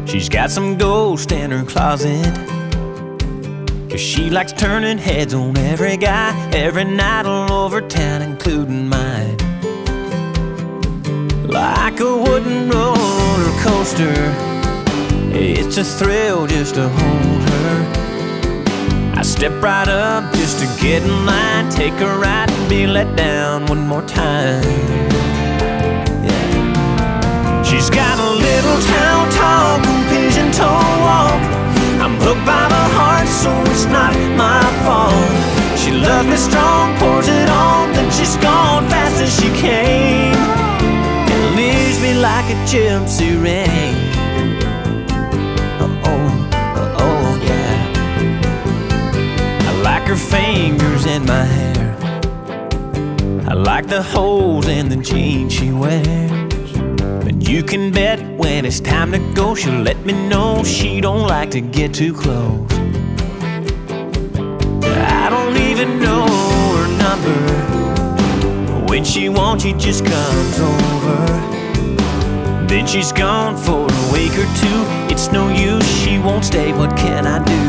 She's got some ghost in her closet, 'cause she likes turning heads on every guy every night all over town, including mine. Like a wooden roller coaster, it's a thrill just to hold her. I step right up just to get in line, take her right and be let down one more time. Yeah. She's got a little town talk and pigeon toe walk. I'm hooked by the heart, so it's not my fault. She loves me strong, pours it on, then she's gone fast as she came, and leaves me like a gypsy ring. Her fingers in my hair, I like the holes in the jeans she wears. But you can bet when it's time to go, she'll let me know she don't like to get too close. I don't even know her number. When she wants, she just comes over. Then she's gone for a week or two. It's no use, she won't stay. What can I do?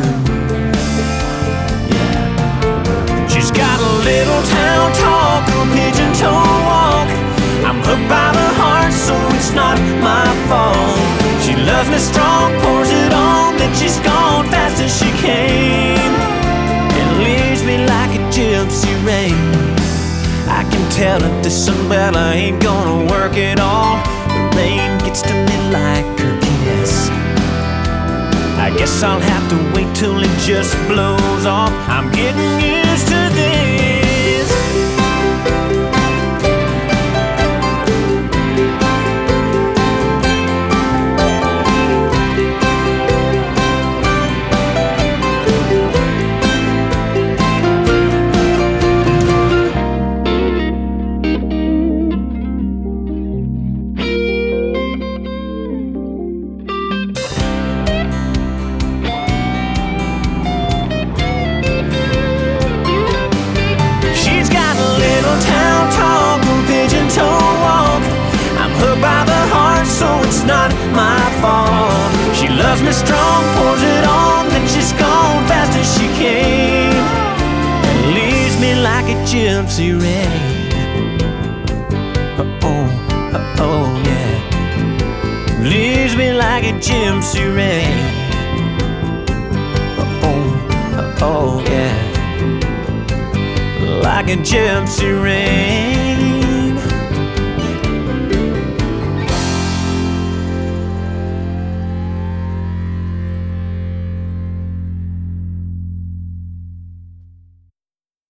She's got a little town talk, a pigeon toe walk. I'm hooked by the heart, so it's not my fault. She loves me strong, pours it on, then she's gone fast as she came, and leaves me like a gypsy ring. I can tell that this umbrella ain't gonna work at all. The rain gets to me like her kiss. I guess I'll have to wait till it just blows off. I'm getting used to this. Not my fault. She loves me strong, pours it on, then she's gone fast as she came, and leaves me like a gypsy ring. Oh, yeah. Leaves me like a gypsy ring. Oh, yeah. Like a gypsy ring.